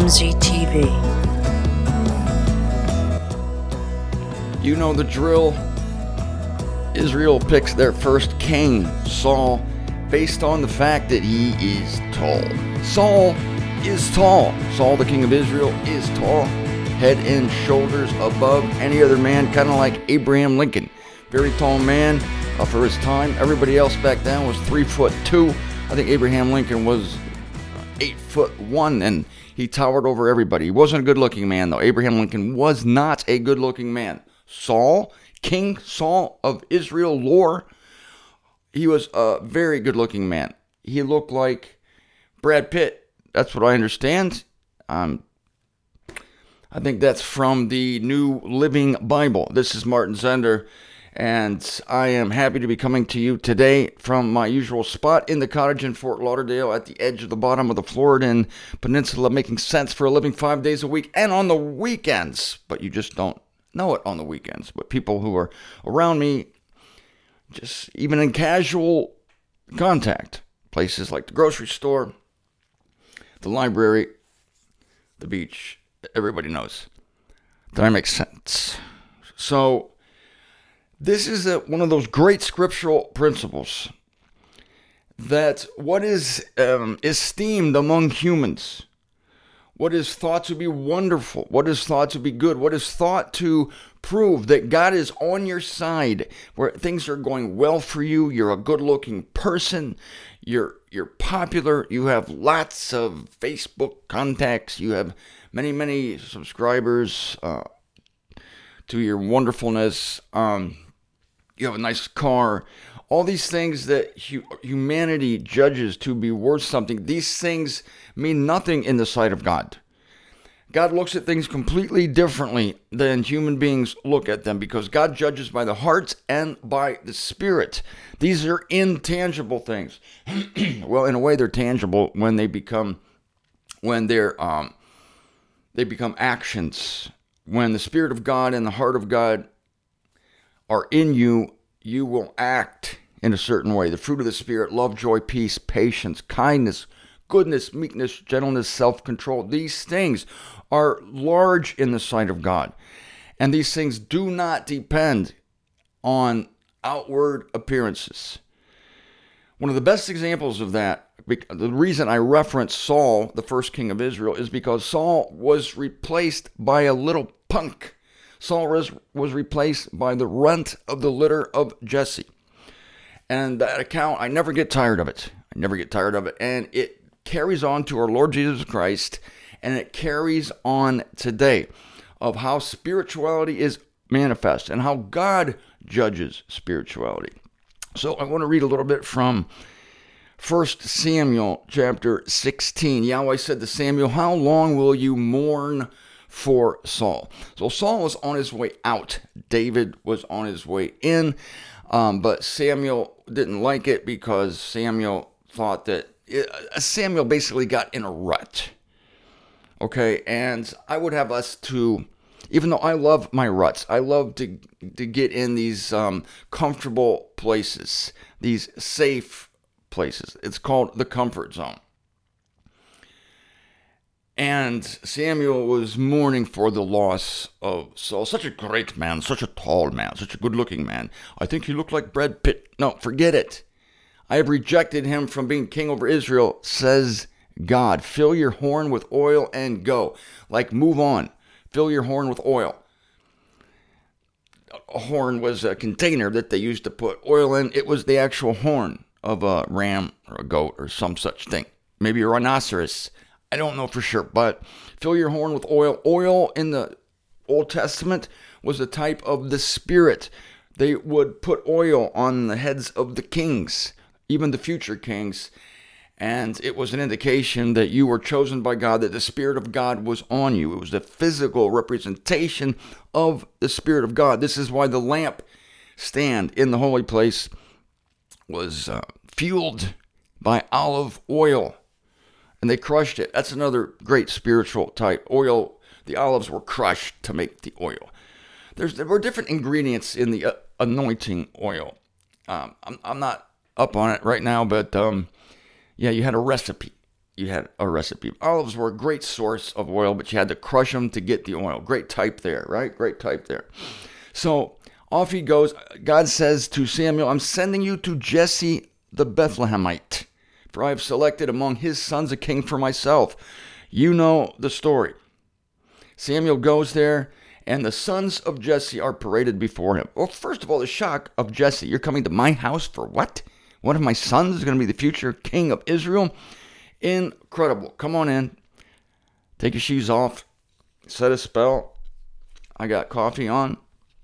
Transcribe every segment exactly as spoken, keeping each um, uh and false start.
M Z T V. You know the drill. Israel picks their first king, Saul, based on the fact that he is tall. Saul is tall. Saul, the king of Israel, is tall, head and shoulders above any other man, kind of like Abraham Lincoln. Very tall man uh, for his time. Everybody else back then was three foot two. I think Abraham Lincoln was eight foot one, and he towered over everybody. He wasn't a good-looking man, though. Abraham Lincoln was not a good-looking man. Saul, King Saul of Israel lore, he was a very good-looking man. He looked like Brad Pitt. That's what I understand. Um, I think that's from the New Living Bible. This is Martin Zender, and I am happy to be coming to you today from my usual spot in the cottage in Fort Lauderdale at the edge of the bottom of the Floridan Peninsula, making sense for a living five days a week and on the weekends. But you just don't know it on the weekends. But people who are around me, just even in casual contact, places like the grocery store, the library, the beach, everybody knows that I make sense. So this is a, one of those great scriptural principles that what is um, esteemed among humans, what is thought to be wonderful, what is thought to be good, what is thought to prove that God is on your side, where things are going well for you, you're a good-looking person, you're you're popular, you have lots of Facebook contacts, you have many, many subscribers uh, to your wonderfulness, um, you have a nice car, all these things that hu- humanity judges to be worth something, these things mean nothing in the sight of God. God looks at things completely differently than human beings look at them, because God judges by the heart and by the spirit. These are intangible things. Well, in a way, they're tangible when they become when they're um, they become actions. When the Spirit of God and the heart of God are in you, you will act in a certain way. The fruit of the Spirit: love, joy, peace, patience, kindness, goodness, meekness, gentleness, self-control. These things are large in the sight of God. And these things do not depend on outward appearances. One of the best examples of that, the reason I reference Saul, the first king of Israel, is because Saul was replaced by a little punk. Saul was, was replaced by the runt of the litter of Jesse. And that account, I never get tired of it. I never get tired of it. And it carries on to our Lord Jesus Christ, and it carries on today of how spirituality is manifest and how God judges spirituality. So I want to read a little bit from First Samuel chapter sixteen. Yahweh said to Samuel, "How long will you mourn for Saul?" So Saul was on his way out. David was on his way in. Um, but Samuel didn't like it because Samuel thought that it, Samuel basically got in a rut. Okay, and I would have us to, even though I love my ruts, I love to to get in these um, comfortable places, these safe places. It's called the comfort zone. And Samuel was mourning for the loss of Saul. Such a great man, such a tall man, such a good-looking man. I think he looked like Brad Pitt. No, forget it. I have rejected him from being king over Israel, says God. Fill your horn with oil and go. Like, move on. Fill your horn with oil. A horn was a container that they used to put oil in. It was the actual horn of a ram or a goat or some such thing. Maybe a rhinoceros. I don't know for sure, but fill your horn with oil. Oil in the Old Testament was a type of the Spirit. They would put oil on the heads of the kings, even the future kings, and it was an indication that you were chosen by God, that the Spirit of God was on you. It was the physical representation of the Spirit of God. This is why the lamp stand in the holy place was uh, fueled by olive oil. And they crushed it. That's another great spiritual type. Oil, the olives were crushed to make the oil. There's, there were different ingredients in the uh, anointing oil. Um, I'm, I'm not up on it right now, but um, yeah, you had a recipe. you had a recipe. Olives were a great source of oil, but you had to crush them to get the oil. Great type there, right? Great type there. So off he goes. God says to Samuel, I'm sending you to Jesse the Bethlehemite, for I have selected among his sons a king for myself. You know the story. Samuel goes there, and the sons of Jesse are paraded before him. Well, first of all, the shock of Jesse. You're coming to my house for what? One of my sons is going to be the future king of Israel? Incredible. Come on in. Take your shoes off. Set a spell. I got coffee on.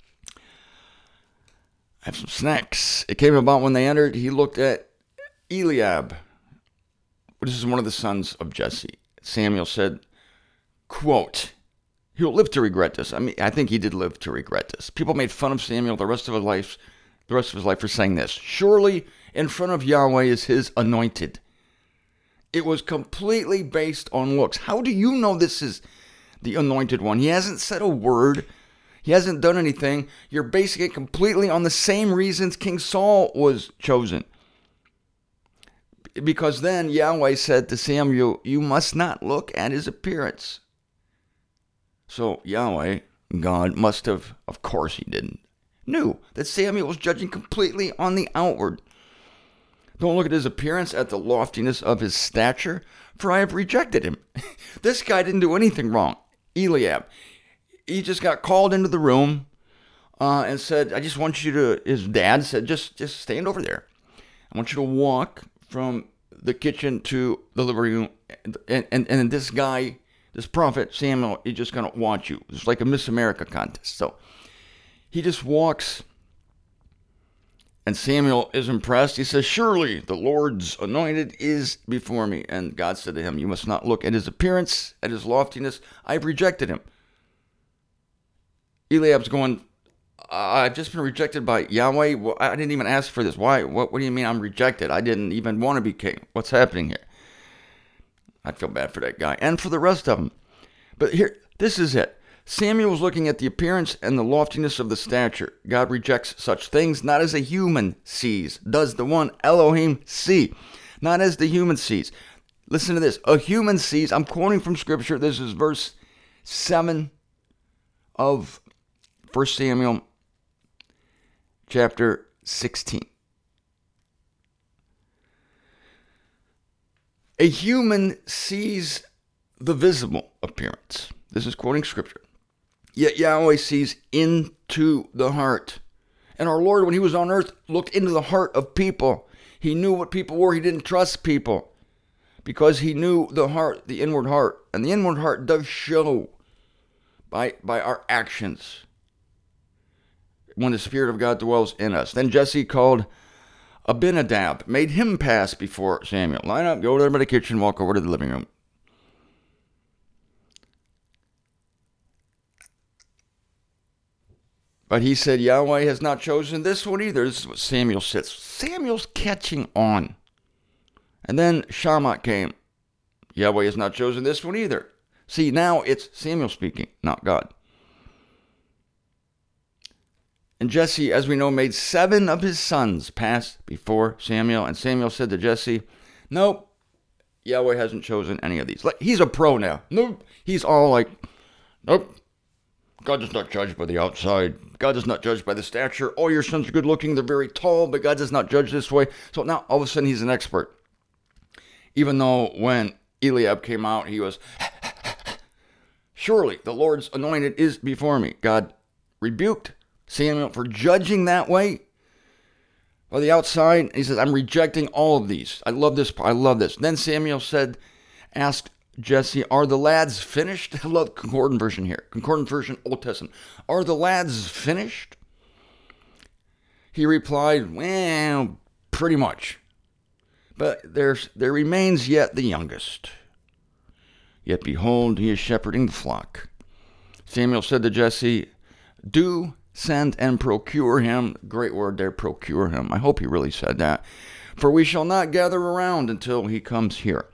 I have some snacks. It came about when they entered. He looked at Eliab. This is one of the sons of Jesse. Samuel said, quote, he'll live to regret this. I mean, I think he did live to regret this. People made fun of Samuel the rest of his life, the rest of his life for saying this. Surely in front of Yahweh is his anointed. It was completely based on looks. How do you know this is the anointed one? He hasn't said a word. He hasn't done anything. You're basing it completely on the same reasons King Saul was chosen. Because then Yahweh said to Samuel, you must not look at his appearance. So Yahweh, God, must have, of course he didn't, knew that Samuel was judging completely on the outward. Don't look at his appearance, at the loftiness of his stature, for I have rejected him. This guy didn't do anything wrong. Eliab. He just got called into the room uh, and said, I just want you to, his dad said, just, just stand over there. I want you to walk from the kitchen to the living room. And, and, and this guy, this prophet, Samuel, is just going to watch you. It's like a Miss America contest. So he just walks. And Samuel is impressed. He says, surely the Lord's anointed is before me. And God said to him, you must not look at his appearance, at his loftiness. I've rejected him. Eliab's going, I've just been rejected by Yahweh. Well, I didn't even ask for this. Why? What, what do you mean I'm rejected? I didn't even want to be king. What's happening here? I feel bad for that guy and for the rest of them. But here, this is it. Samuel was looking at the appearance and the loftiness of the stature. God rejects such things, not as a human sees. Does the one Elohim see? Not as the human sees. Listen to this. A human sees, I'm quoting from Scripture. This is verse seven of First Samuel chapter sixteen. A human sees the visible appearance. This is quoting Scripture. Yet Yahweh sees into the heart. And our Lord, when he was on earth, looked into the heart of people. He knew what people were. He didn't trust people because he knew the heart, the inward heart. And the inward heart does show by, by our actions when the Spirit of God dwells in us. Then Jesse called Abinadab, made him pass before Samuel. Line up, go over there by the kitchen, walk over to the living room. But he said, Yahweh has not chosen this one either. This is what Samuel says. Samuel's catching on. And then Shammah came. Yahweh has not chosen this one either. See, now it's Samuel speaking, not God. And Jesse, as we know, made seven of his sons pass before Samuel. And Samuel said to Jesse, nope, Yahweh hasn't chosen any of these. He's a pro now. Nope. He's all like, nope. God does not judge by the outside. God does not judge by the stature. All your sons are good looking. They're very tall, but God does not judge this way. So now all of a sudden he's an expert. Even though when Eliab came out, he was, surely the Lord's anointed is before me. God rebuked Samuel for judging that way. By the outside, he says, I'm rejecting all of these. I love this. I love this. Then Samuel said, asked Jesse, are the lads finished? I love Concordant version here. Concordant version, Old Testament. Are the lads finished? He replied, well, pretty much. But there's there remains yet the youngest. Yet behold, he is shepherding the flock. Samuel said to Jesse, do send and procure him. Great word there, procure him. I hope he really said that. For we shall not gather around until he comes here.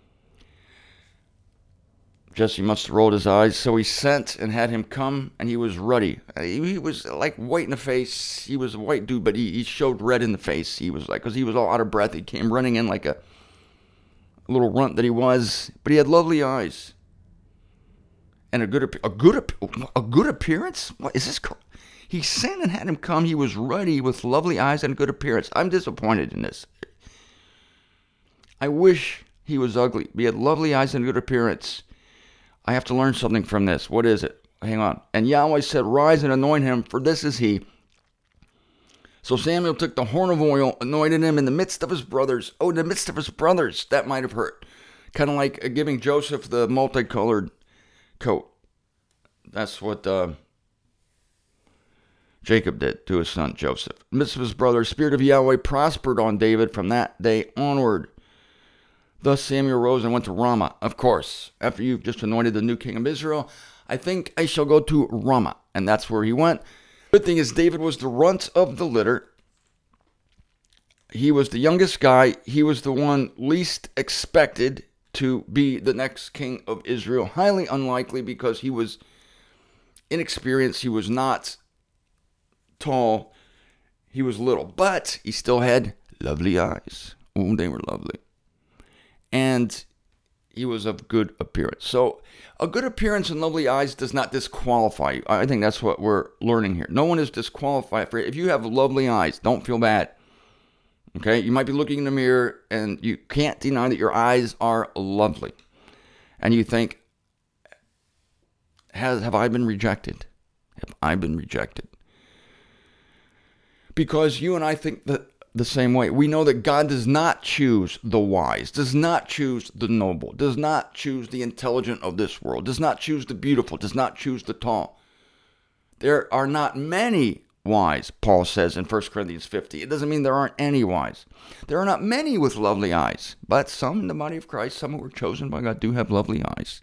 Jesse must have rolled his eyes, so he sent and had him come, and he was ruddy. He, he was like white in the face. He was a white dude, but he, he showed red in the face. He was like, because he was all out of breath. He came running in like a little runt that he was, but he had lovely eyes and a good a good a good appearance. What is this? He sent and had him come. He was ready with lovely eyes and a good appearance. I'm disappointed in this. I wish he was ugly. He had lovely eyes and a good appearance. I have to learn something from this. What is it? Hang on. And Yahweh said, rise and anoint him, for this is he. So Samuel took the horn of oil, anointed him in the midst of his brothers. Oh, in the midst of his brothers. That might have hurt. Kind of like giving Joseph the multicolored coat. That's what uh, Jacob did to his son Joseph. In the midst of his brothers, the Spirit of Yahweh prospered on David from that day onward. Thus Samuel rose and went to Ramah. Of course, after you've just anointed the new king of Israel, I think I shall go to Ramah. And that's where he went. Good thing is David was the runt of the litter. He was the youngest guy. He was the one least expected to be the next king of Israel. Highly unlikely because he was inexperienced. He was not tall. He was little. But he still had lovely eyes. Oh, they were lovely. And he was of good appearance. So a good appearance and lovely eyes does not disqualify you. I think that's what we're learning here. No one is disqualified for it. If you have lovely eyes, don't feel bad. Okay? You might be looking in the mirror and you can't deny that your eyes are lovely. And you think, Has, have I been rejected? Have I been rejected? Because you and I think that the same way. We know that God does not choose the wise, does not choose the noble, does not choose the intelligent of this world, does not choose the beautiful, does not choose the tall. There are not many wise, Paul says in First Corinthians fifty. It doesn't mean there aren't any wise. There are not many with lovely eyes, but some in the body of Christ, some who were chosen by God, do have lovely eyes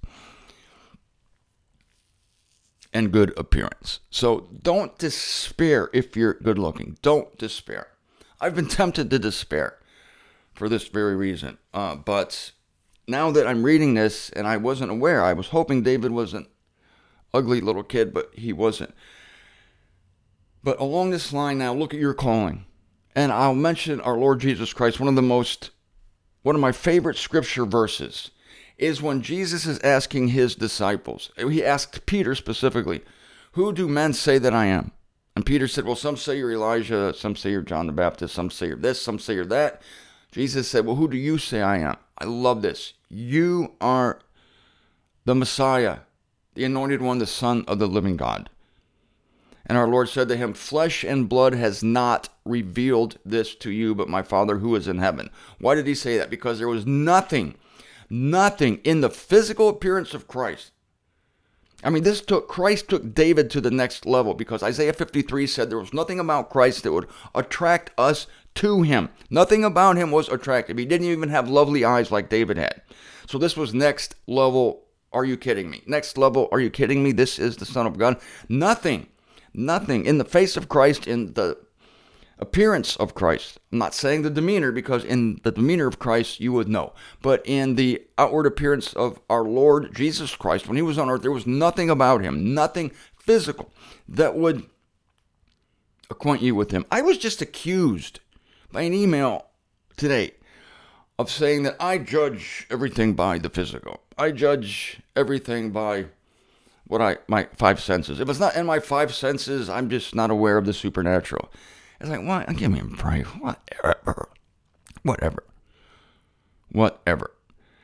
and good appearance. So don't despair if you're good looking. Don't despair. I've been tempted to despair for this very reason. Uh, but now that I'm reading this, and I wasn't aware, I was hoping David was an ugly little kid, but he wasn't. But along this line now, look at your calling. And I'll mention our Lord Jesus Christ. One of the most, one of my favorite scripture verses is when Jesus is asking his disciples. He asked Peter specifically, who do men say that I am? And Peter said, well, some say you're Elijah, some say you're John the Baptist, some say you're this, some say you're that. Jesus said, well, who do you say I am? I love this. You are the Messiah, the anointed one, the Son of the living God. And our Lord said to him, flesh and blood has not revealed this to you, but my Father who is in heaven. Why did he say that? Because there was nothing, nothing in the physical appearance of Christ. I mean, this took, Christ took David to the next level because Isaiah fifty-three said there was nothing about Christ that would attract us to him. Nothing about him was attractive. He didn't even have lovely eyes like David had. So this was next level. Are you kidding me? Next level. Are you kidding me? This is the Son of God. Nothing, nothing in the face of Christ, in the appearance of Christ. I'm not saying the demeanor, because in the demeanor of Christ you would know. But in the outward appearance of our Lord Jesus Christ, when he was on earth, there was nothing about him, nothing physical that would acquaint you with him. I was just accused by an email today of saying that I judge everything by the physical. I judge everything by what I my five senses. If it's not in my five senses, I'm just not aware of the supernatural. It's like, what? Give me a break. Whatever. Whatever. Whatever.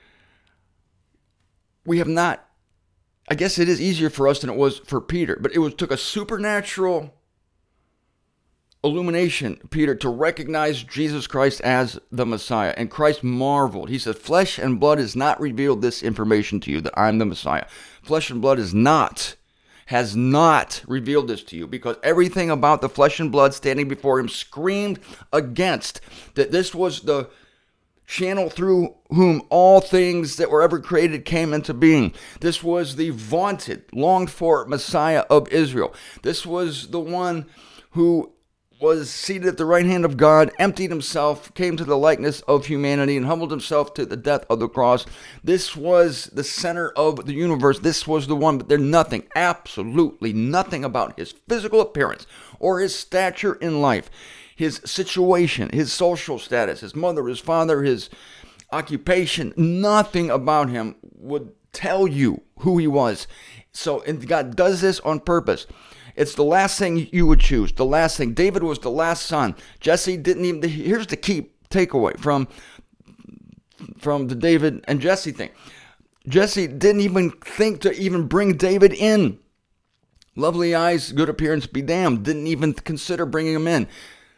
We have not, I guess it is easier for us than it was for Peter, but it was took a supernatural illumination, Peter, to recognize Jesus Christ as the Messiah. And Christ marveled. He said, flesh and blood has not revealed this information to you, that I'm the Messiah. Flesh and blood is not has not revealed this to you, because everything about the flesh and blood standing before him screamed against that this was the channel through whom all things that were ever created came into being. This was the vaunted, longed for Messiah of Israel. This was the one who was seated at the right hand of God, emptied himself, came to the likeness of humanity, and humbled himself to the death of the cross. This was the center of the universe. This was the one, but there's nothing, absolutely nothing about his physical appearance or his stature in life, his situation, his social status, his mother, his father, his occupation, nothing about him would tell you who he was. So, and God does this on purpose. It's the last thing you would choose. The last thing. David was the last son. Jesse didn't even, here's the key takeaway from, from the David and Jesse thing. Jesse didn't even think to even bring David in. Lovely eyes, good appearance, be damned. Didn't even consider bringing him in.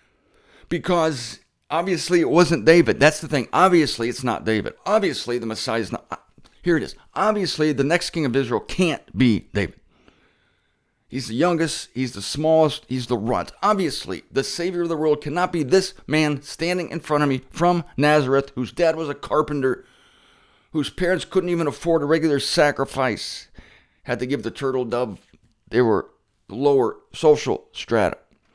Because obviously it wasn't David. That's the thing. Obviously it's not David. Obviously the Messiah is not. Here it is. Obviously the next king of Israel can't be David. He's the youngest. He's the smallest. He's the runt. Obviously the Savior of the world cannot be this man standing in front of me from Nazareth, whose dad was a carpenter, whose parents couldn't even afford a regular sacrifice, had to give the turtle dove. They were lower social strata.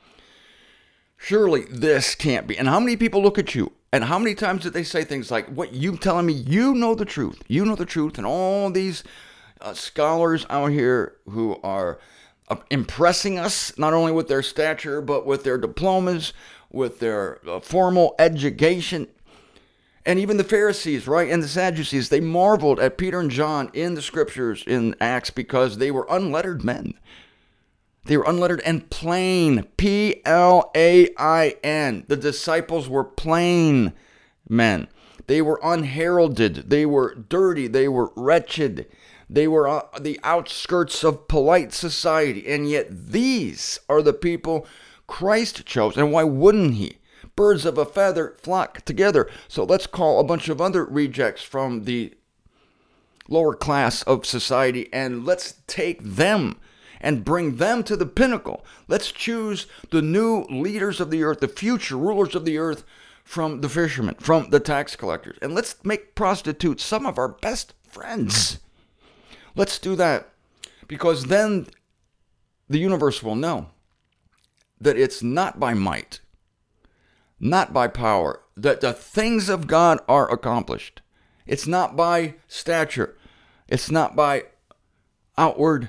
Surely this can't be. And how many people look at you? And how many times did they say things like, what, you telling me you know the truth? You know the truth. And all these uh, scholars out here who are uh, impressing us, not only with their stature, but with their diplomas, with their uh, formal education. And even the Pharisees, right, and the Sadducees, they marveled at Peter and John in the scriptures in Acts because they were unlettered men. They were unlettered and plain. P L A I N. The disciples were plain men. They were unheralded. They were dirty. They were wretched. They were uh, the outskirts of polite society. And yet these are the people Christ chose. And why wouldn't he? Birds of a feather flock together. So let's call a bunch of other rejects from the lower class of society and let's take them and bring them to the pinnacle. Let's choose the new leaders of the earth, the future rulers of the earth from the fishermen, from the tax collectors. And let's make prostitutes some of our best friends. Let's do that, because then the universe will know that it's not by might, not by power, that the things of God are accomplished. It's not by stature. It's not by outward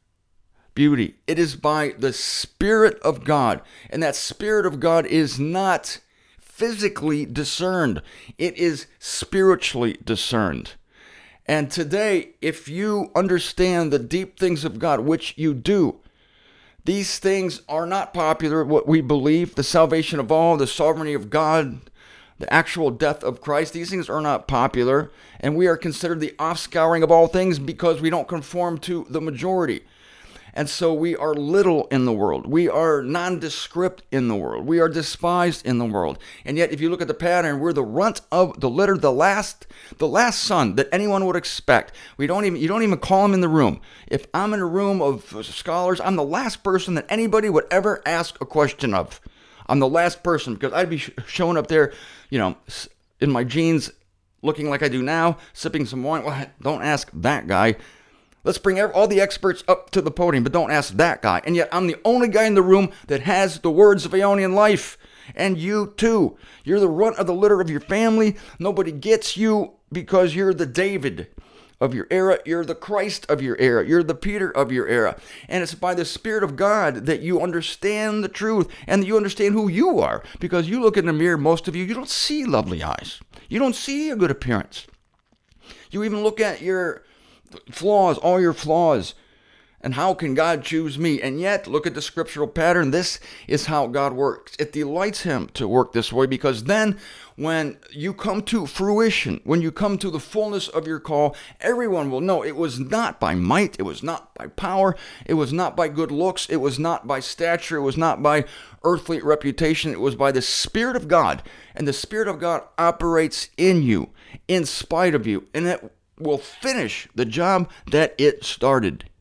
beauty. It is by the Spirit of God. And that Spirit of God is not physically discerned. It is spiritually discerned. And today, if you understand the deep things of God, which you do, these things are not popular, what we believe, the salvation of all, the sovereignty of God, the actual death of Christ. These things are not popular, and we are considered the offscouring of all things because we don't conform to the majority. And so we are little in the world. We are nondescript in the world. We are despised in the world. And yet, if you look at the pattern, we're the runt of the litter, the last, the last son that anyone would expect. We don't even, you don't even call him in the room. If I'm in a room of scholars, I'm the last person that anybody would ever ask a question of. I'm the last person, because I'd be showing up there, you know, in my jeans, looking like I do now, sipping some wine. Well, don't ask that guy. Let's bring all the experts up to the podium, but don't ask that guy. And yet I'm the only guy in the room that has the words of Aeonian life. And you too. You're the runt of the litter of your family. Nobody gets you because you're the David of your era. You're the Christ of your era. You're the Peter of your era. And it's by the Spirit of God that you understand the truth and that you understand who you are. Because you look in the mirror, most of you, you don't see lovely eyes. You don't see a good appearance. You even look at your flaws, all your flaws, and how can God choose me? And yet, look at the scriptural pattern. This is how God works. It delights him to work this way, because then when you come to fruition, when you come to the fullness of your call, everyone will know it was not by might, it was not by power, it was not by good looks, it was not by stature, it was not by earthly reputation, it was by the Spirit of God. And the Spirit of God operates in you, in spite of you, and it will finish the job that it started.